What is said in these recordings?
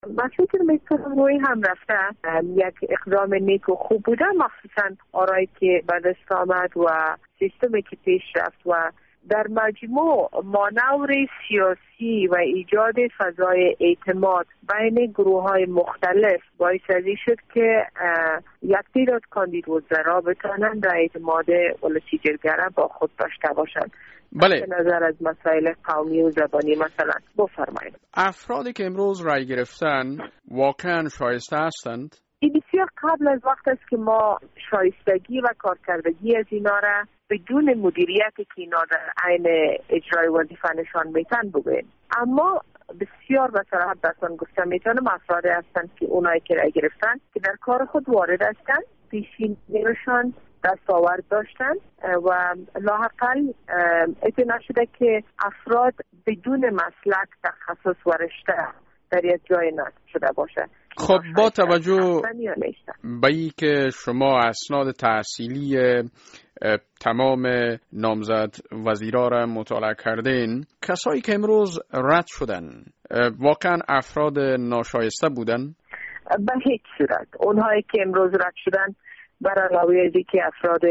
من فکر میکنم روی هم رفته یک اقدام نیک و خوب بوده، مخصوصا آرایی که به دست آمد و سیستمی که پیش رفت و در مجموع مانور سیاسی و ایجاد فضای اعتماد بین گروه‌های مختلف باعث شد که یک تعداد کاندید وزرا بتوانند در اعتماد ولسی جرگه با خود داشته باشند. بله. نظر از مسائل قومی و زبانی مثلا بفرمایید. افرادی که امروز رای گرفتن واقعا شایسته هستند؟ این بسیار قبل از وقت است که ما شایستگی و کارکردگی از اینا را بدون مدیریتی که اینا در عین اجرای وظیفه نشان میتن بگوییم. اما بسیار به صراحت دستان گفته میتونم افراد هستند که اونایی که رای گرفتن که در کار خود وارد هستند، پیشینیشان دستاورد داشتن و لااقل اطلاع نشده که افراد بدون مسلک تخصص و رشته در یک جای نصب شده باشه. خب با توجه به این که شما اسناد تحصیلی تمام نامزد وزیرا را مطالعه کردین، کسایی که امروز رد شدن واقعا افراد ناشایسته بودن؟ به هیچ صورت. اونهایی که امروز رد شدن بر علاوه از اینکه افراد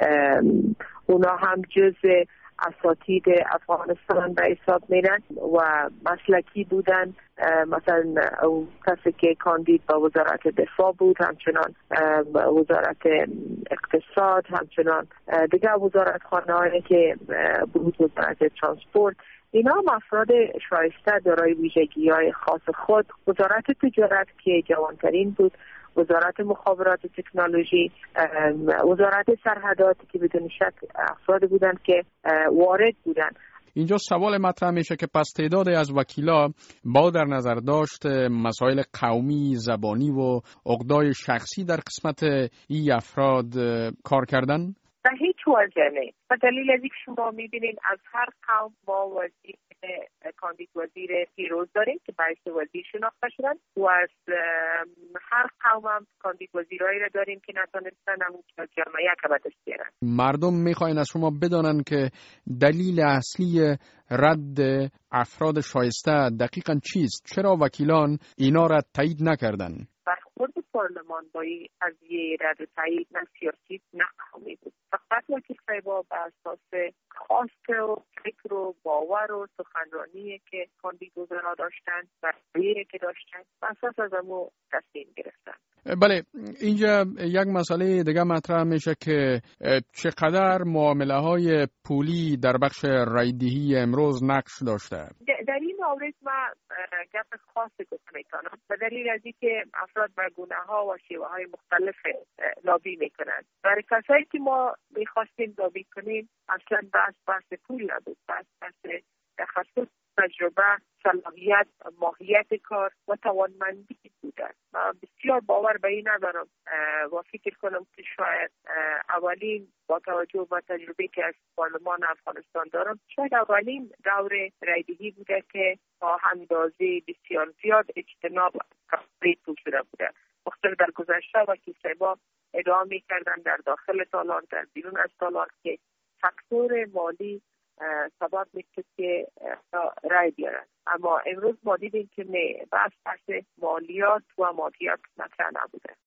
اونا هم جزء اساتید افغانستان به حساب میرن و مسلکی بودن، مثلا کسی که کاندید با وزارت دفاع بود، همچنان وزارت اقتصاد، همچنان دیگر وزارت خانه‌ای که بود، وزارت ترانسپورت، اینا هم افراد شایسته دارای ویژگی‌های خاص خود. وزارت تجارت که جوانترین بود، وزارت مخابرات و تکنولوژی، وزارت سرحدات که بدون شک افراد بودن که وارد بودن. اینجا سوال مطرح میشه که پس تعداد از وکیلا با در نظر داشت مسائل قومی، زبانی و عقدای شخصی در قسمت این افراد کار کردن؟ به هیچ وجه نه. به دلیل از اینکه شما میبینید از هر قوم ما وزیر کاندید وزیر پیروز داریم که باعث وزیر شناخته شدن و از هر قوم هم کاندید وزیرایی را داریم که نتونستن همون جامعه که به دست بیارن. مردم میخواین از شما بدانن که دلیل اصلی رد افراد شایسته دقیقاً چیست؟ چرا وکیلان اینا را تایید نکردن؟ برخورد پارلمان با این قضیه رد و تایید نه سیاسی نه قومی بود. فقط وکیل صاحبا به اساس خواست و فکر و باور و سخنرانی که کاندید وزرا داشتن و رأیی که داشتن به اساس از امو تصمیم گرفتن. بله، اینجا یک مسئله دیگه مطرح میشه که چقدر معامله های پولی در بخش رایدهی امروز نقش داشته؟ در این مورد ما گپ خاصی گفته میتونم به دلیل از اینکه افراد بر گونه‌ها و شیوه‌های مختلف لابی میکنند. برای کسایی که ما میخواستیم لابی کنیم اصلا بحث پول نبود، بحث تخصص، تجربه، صلاحیت، ماهیت کار و توانمندی بودن. من بسیار باور به این ندارم و فکر کنم که شاید اولین با توجه به تجربه که از پارلمان افغانستان دارم، شاید اولین دور رایدهی بوده که با اندازه بسیار زیاد اجتناب پول شده بوده. مختلف در گذشته وکیل صاحبا ادعا می‌کردن در داخل تالار، در بیرون از تالار که فاکتور مالی سبب میشه که رای بیارن. اما امروز ما دیدیم که نه، بحث مالیات و مادیات مطرح نبوده.